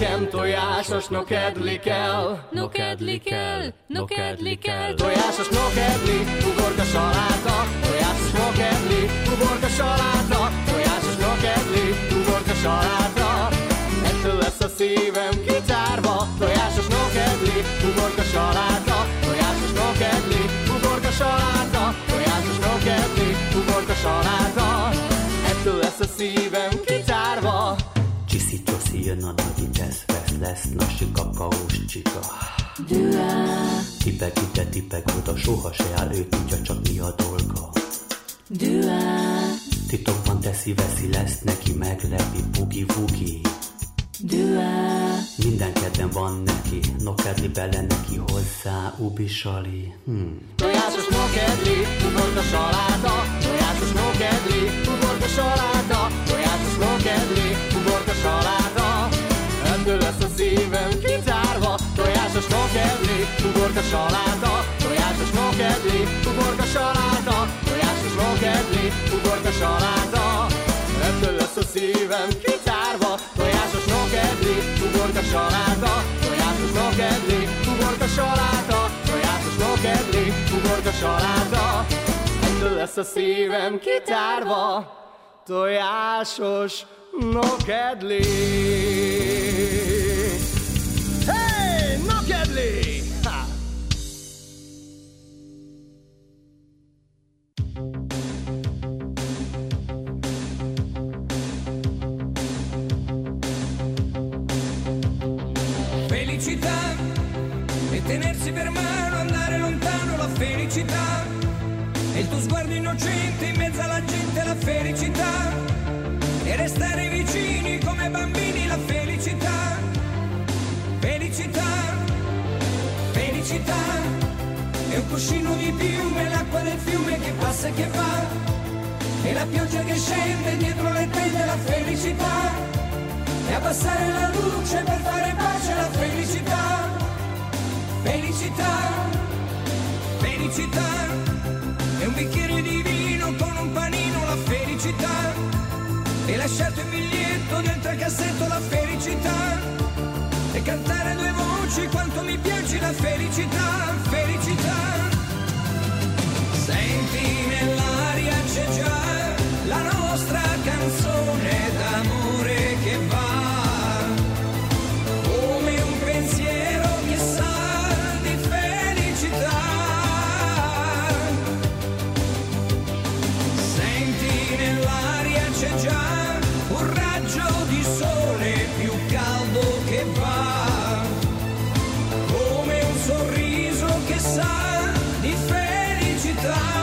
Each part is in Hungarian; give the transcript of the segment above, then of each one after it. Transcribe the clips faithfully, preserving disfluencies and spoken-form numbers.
Nekem tojásos nokedli kell, Nokedli kell, nokedli kell. Tojásos nokedli, uborka saláta, tojásos nokedli, uborka saláta, tojásos nokedli, uborka saláta. Ettől lesz a szívem kitárva, tojásos nokedli, uborka saláta, tojásos nokedli, uborka saláta, tojásos nokedli, uborka saláta. Ettől lesz a szívem kitárva. Csiszi csoszi jön a nagy tesz, vesz lesz nasi kakaós csika. Dua, Tipek ide, tipek oda, soha se áll ő, tudja csak mi a dolga. dua, Titokban teszi, veszi, lesz neki, meglepi, bugi-vugi. dua, Minden kedden van neki, nokedli bele neki hozzá, ubisali. Hmm. Tojásos nokedli, uborka saláta, tojásos nokedli, uborka saláta, tojásos nokedli, uborka saláta. Ettől lesz a szívem kitárva, tojásos nokedli, uborka saláta, tojásos nokedli, uborka saláta, tojásos nokedli, uborka saláta. Ettől lesz a szívem kitárva, tojásos nokedli, uborka saláta, tojásos nokedli, uborka saláta, tojásos nokedli, uborka saláta. Ettől lesz a szívem kitárva, tojásos nokedli. Hey, nokedli! Ha! Felicità e tenersi per mano, andare lontano, la felicità e il tuo sguardo innocente in mezzo alla gente, la felicità e restare vicini come bambini, la felicità, felicità, felicità è un cuscino di piume, l'acqua del fiume che passa e che va e la pioggia che scende dietro le tende, la felicità e abbassare la luce per fare pace, la felicità, felicità, felicità, è un bicchiere di vino con un panino, la felicità, e lasciarti un biglietto dentro al cassetto, la felicità, e cantare a due voci quanto mi piace, la felicità, felicità. Senti nell'aria c'è già la nostra canzone d'amore che va come un pensiero che sa di felicità. Senti nell'aria c'è già un raggio di sole più caldo che va come un sorriso che sa di felicità.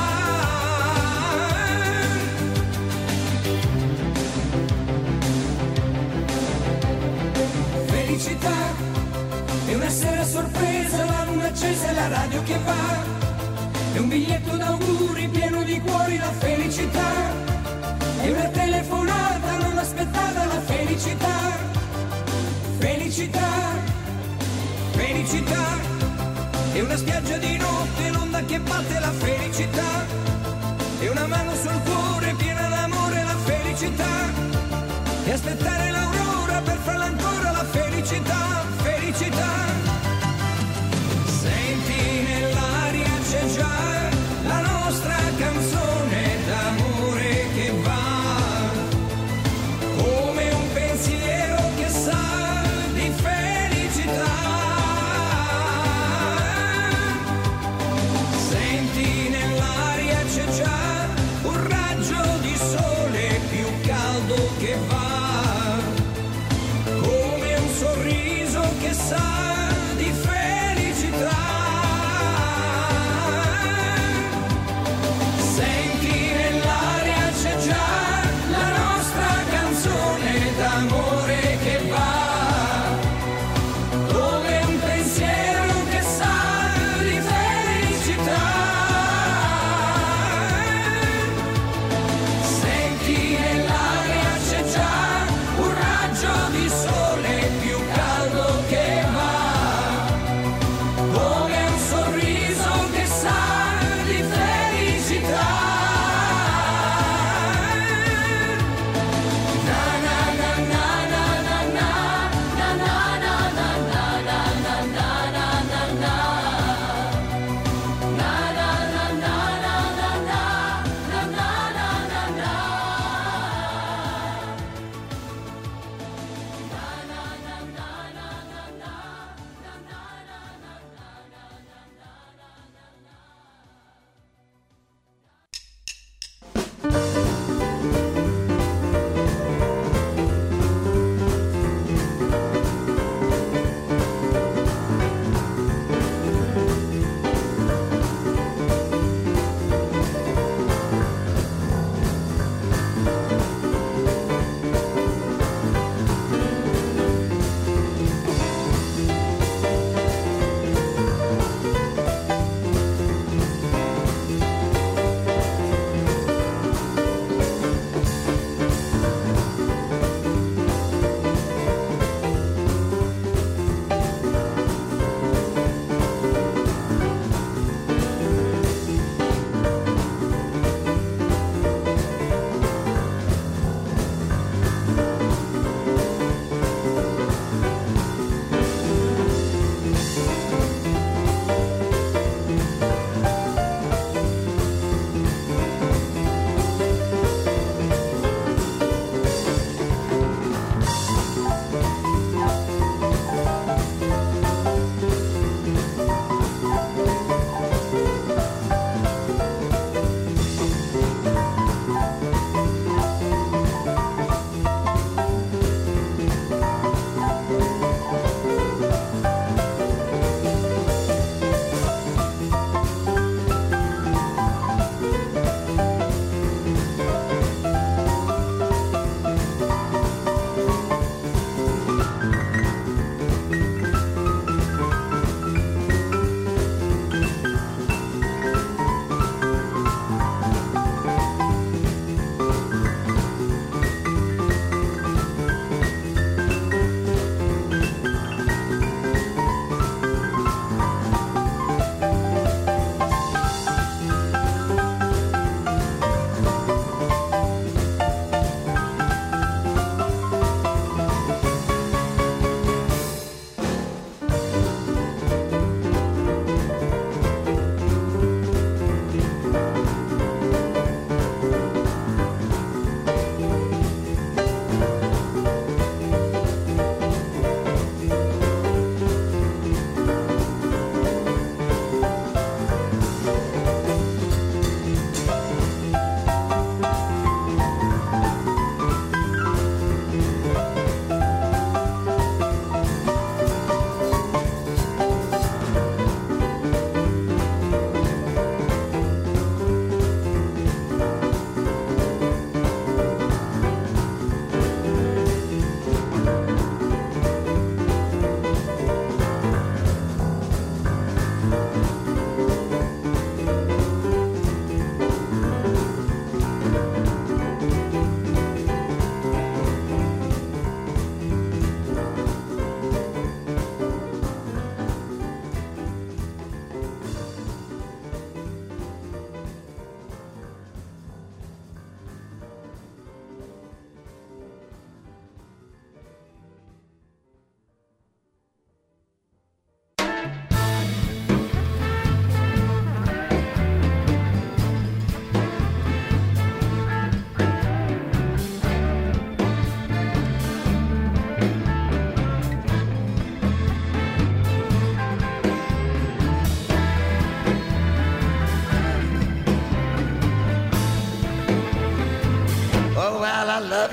Felicità è una sera sorpresa, la luna accesa e la radio che va, è un biglietto d'auguri pieno di cuori, la felicità è una telefonata non aspettata, la felicità, felicità, felicità è una spiaggia di notte, l'onda che batte, la felicità è una mano sul cuore piena d'amore, la felicità e aspettare l'aurora per farla ancora, la felicità, felicità. Senti nell'aria c'è già la nostra canzone d'amore che va come un pensiero che sa di felicità. Senti nell'aria c'è già un raggio di sole più caldo che va come un sorriso che sa di felicità. Senti nell'aria c'è già la nostra canzone d'amore che va come un pensiero che sa di felicità. Senti nell'aria c'è già un raggio di sole più caldo che va come un sorriso che sa di felicità. Na na na na na na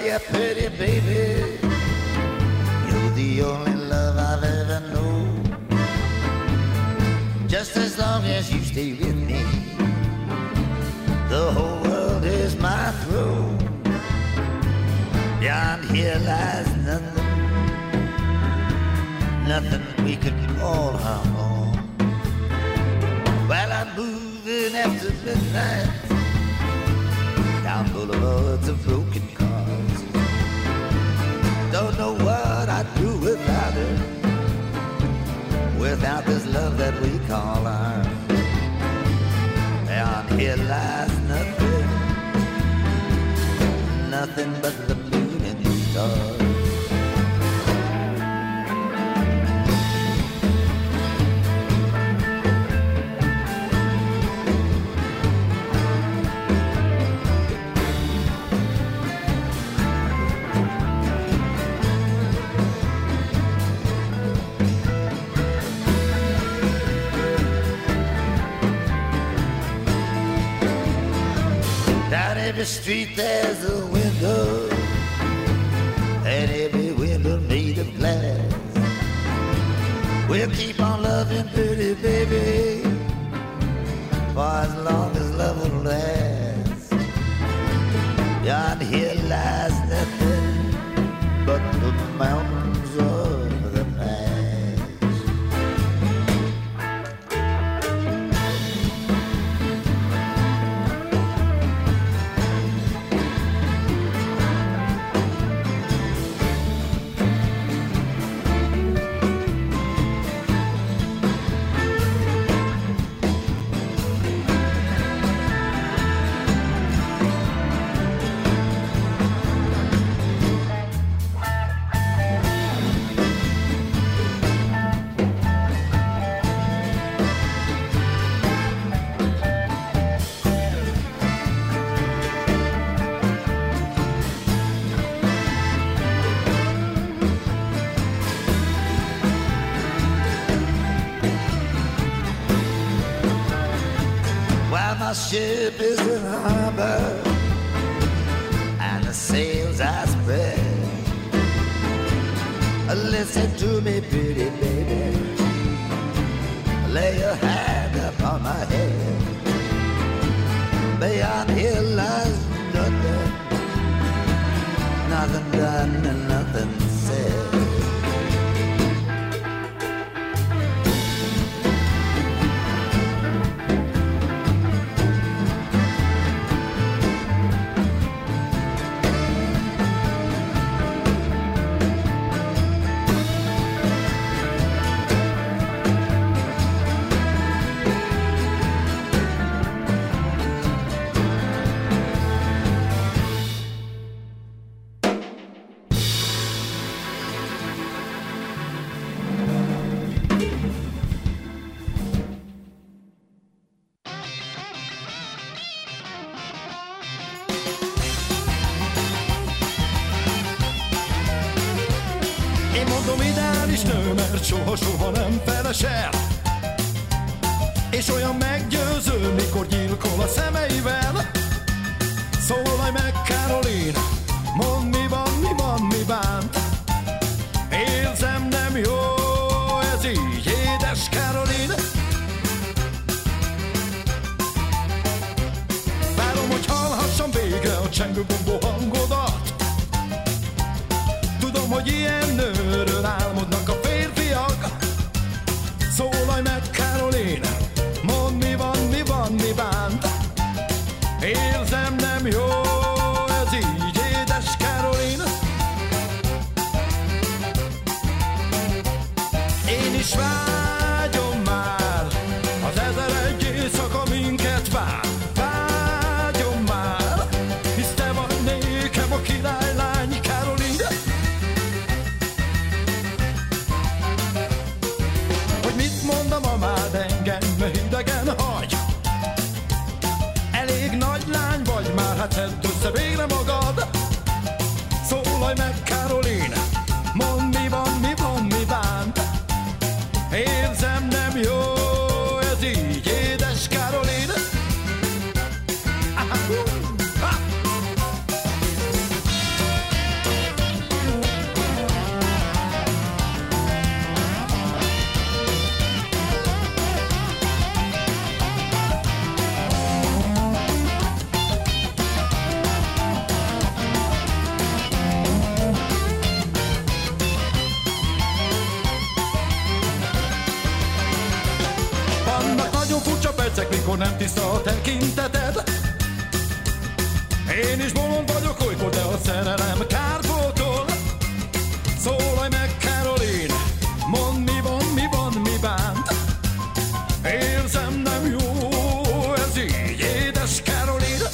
yeah, pretty baby, you're the only love I've ever known. Just as long as you stay with me, the whole world is my throne. Beyond here lies nothing, nothing we could call our own. While I'm moving after midnight down boulevards of broken cars, don't know what I'd do without her, without this love that we call ours. Beyond here lies nothing, nothing but the moon and the stars. Every street there's a window, and every window made of glass. We'll keep on loving pretty baby for as long as love will last. Beyond here lies nothing but the mountains of the past. My ship is in harbor and the sails are spread. Listen to me, pretty baby, lay your hand upon my head. Beyond here lies nothing, nothing done and nothing said. Soha-soha nem felesel, és olyan meggyőző, mikor gyilkol a szemeivel. Szólalj meg, Caroline, mondd mi van, mi van, mi bánt. Érzem, nem jó ez így, édes Caroline. Várom, hogy hallhassam végre a csengő bombó hangodat. Tudom, hogy ilyen nőről álmodnak a férfiak. Szólalj meg, Caroline, mondd mi van, mi van, mi bánt. Érzem, nem jó ez így, édes Caroline. Én is vágyom már, az ezer egy éjszaka minket vár. Vágyom már, hisz te vagy nékem a királylány, Caroline. Hogy mit mondom a mád, engem hidegen hagy. Elég nagy lány vagy már, hát szedd össze végre magad. Szólalj meg, Caroline, mondd mi van, mi van, mi bánt. Érzem, nem jó ez így, édes Caroline. Vannak furcsa percek, mikor nem tiszta a tekinteted. Én is bolond vagyok olykor, de a szerelem kárpótol. Szólalj meg, Caroline, mondd mi van, mi van, mi bánt. Érzem nem jó, ez így, édes Caroline.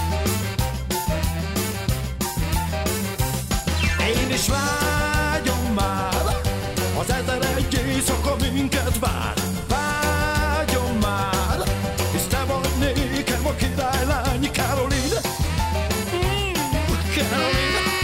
Én is vágyom már, az ezer egy éjszaka minket vár. Vágyom már, hisz te vagy nékem a királylány, Caroline. Mm, Caroline.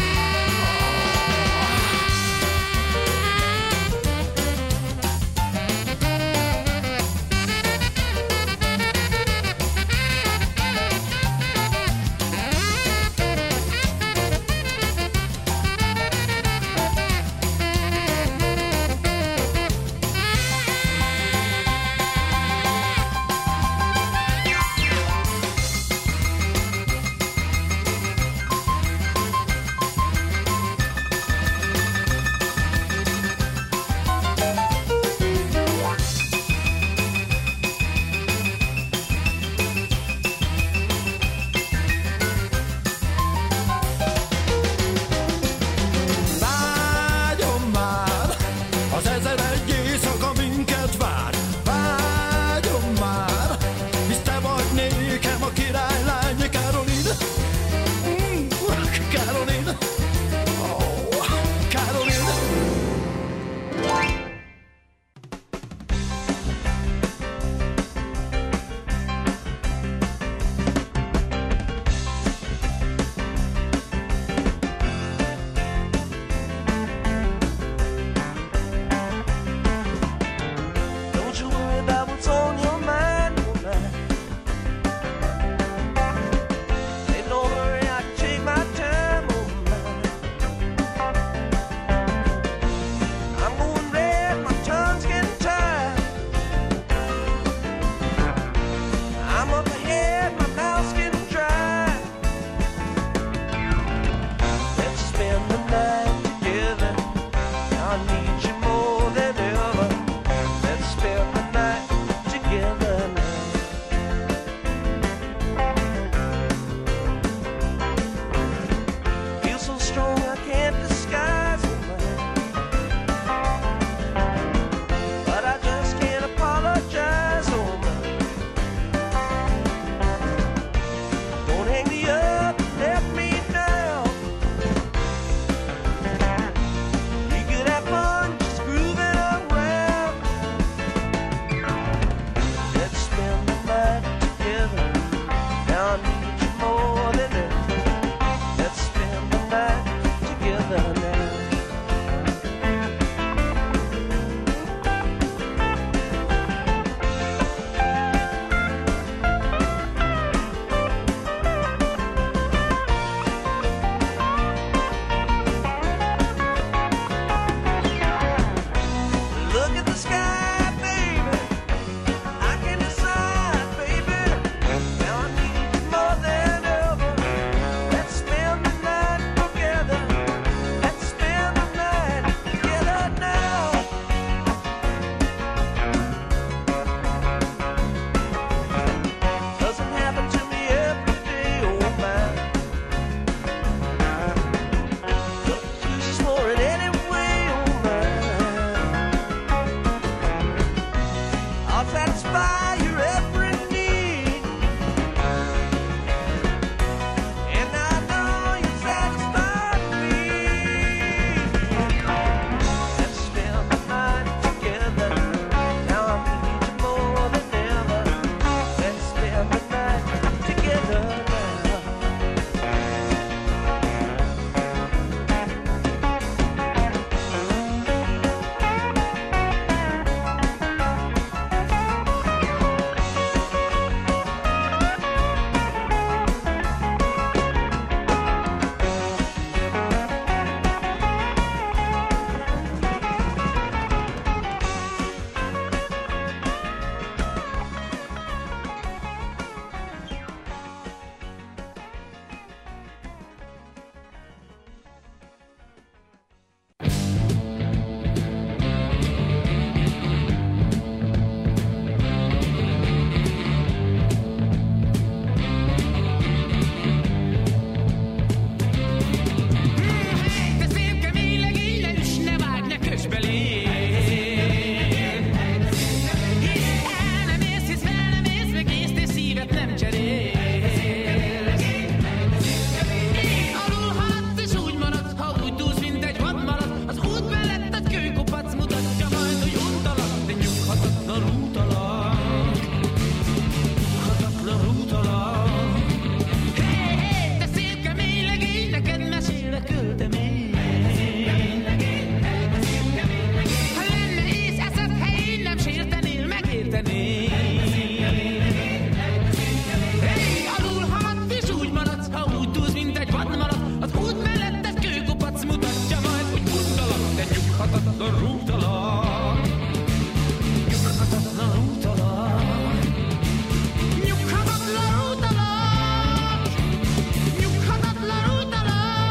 nyughatatlan rúgtalak, nyughatatlan rúgtalak, nyughatatlan rúgtalak, nyughatatlan rúgtalak.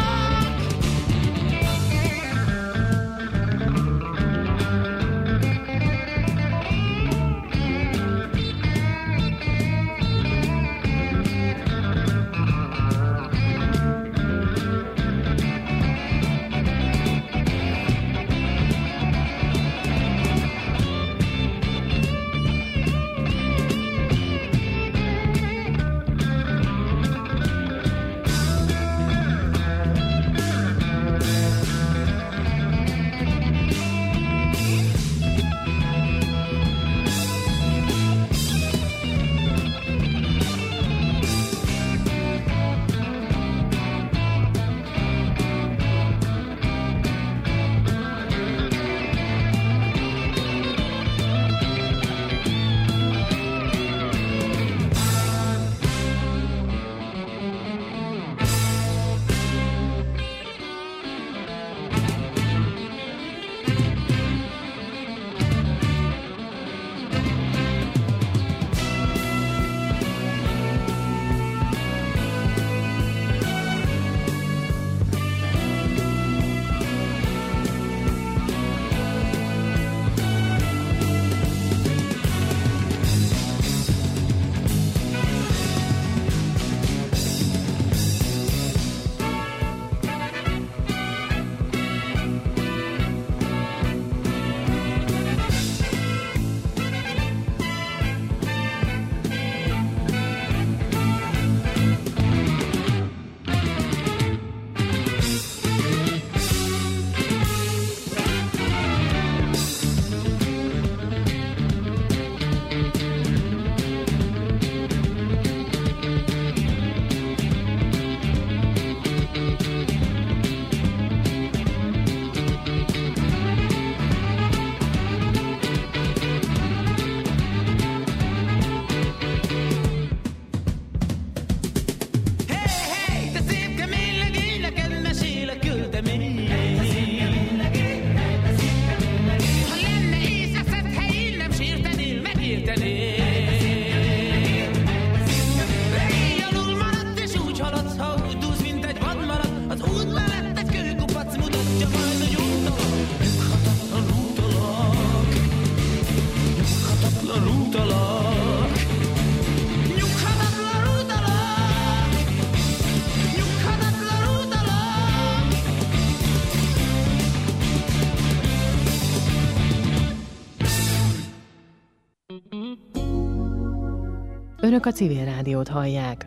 Önök a Civil Rádiót hallják.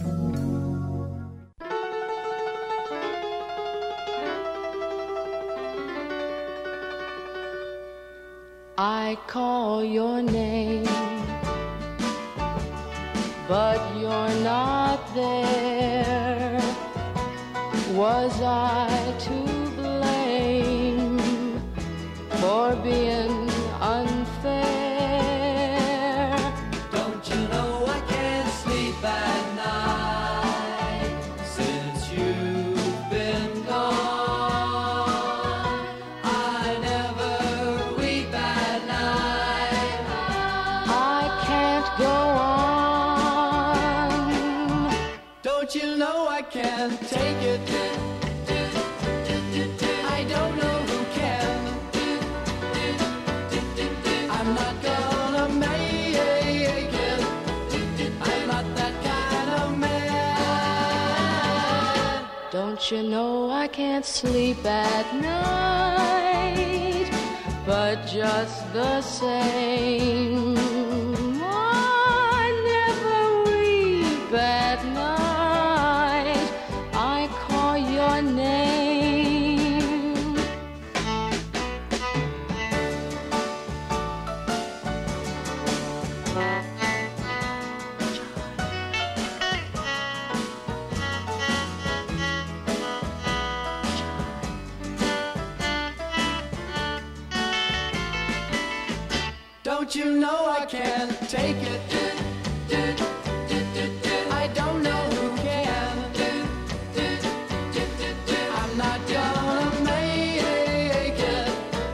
I call your name, but you're not there. Was I to blame for being unfair? Don't you know I can't sleep at night since you've been gone? I never weep at night. I can't go on. Don't you know I can't take it? I don't know who can. I'm not gonna make it. I'm not that kind of man. Don't you know I can't sleep at night, but just the same, I never weep at night. I call your name. Don't you know I can't take it? I don't know who can. I'm not gonna make it.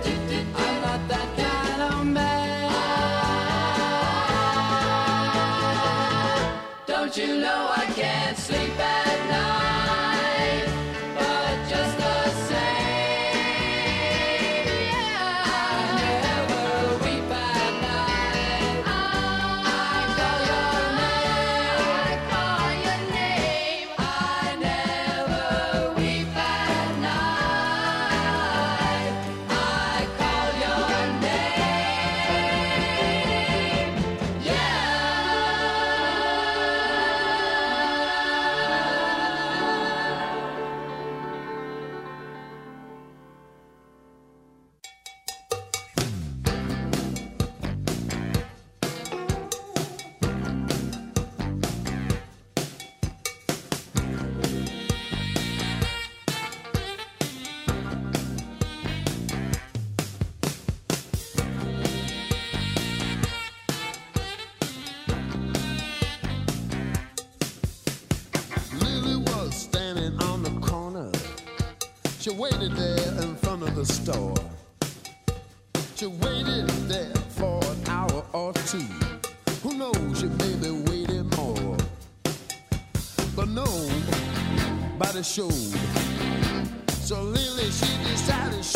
She waited there in front of the store. She waited there for an hour or two. Who knows, she maybe waited more. But nobody showed. So Lily, she decided